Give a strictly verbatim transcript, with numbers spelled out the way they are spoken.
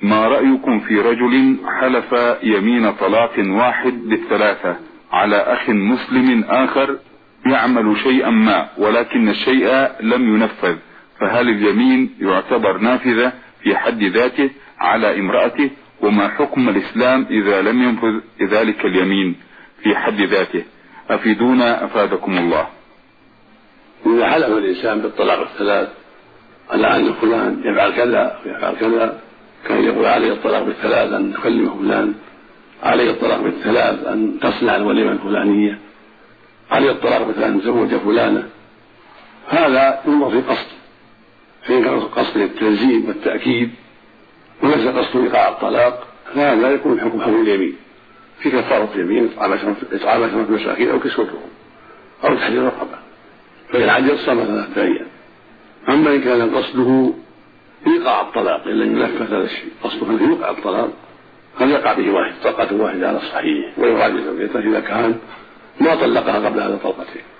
ما رأيكم في رجل حلف يمين طلاق واحد بالثلاثة على أخ مسلم آخر يعمل شيئا ما ولكن الشيء لم ينفذ، فهل اليمين يعتبر نافذة في حد ذاته على امرأته؟ وما حكم الإسلام إذا لم ينفذ ذلك اليمين في حد ذاته؟ أفيدونا أفادكم الله. إذا حلف الإنسان بالطلاق الثلاث على أن فلان يفعل كذا ويفعل كذا، كان يقول عليه الطلاق بالثلاث أن تكلم فلان، عليه الطلاق بالثلاث أن تصنع الوليمة الفلانية، عليه الطلاق بالثلاث أن تزوج فلانة، هذا ينظر في قصد، فإن كان قصد التلزيم والتأكيد وليس قصد إيقاع الطلاق فهذا يكون حكم حول اليمين في كفارة اليمين، إطعام عشرة مساكين أو كسوتهم أو تحرير رقبة، فإن عجز صام ثلاثة أيام. أما إن كان قصده إيقاع الطلاق إن لم ينفذ هذا الشيء، قصده أن يوقع الطلاق قد يقع به واحد طلقة واحدة على الصحيح ويراجع زوجته إذا كان ما طلقها قبل هذا طلقتين.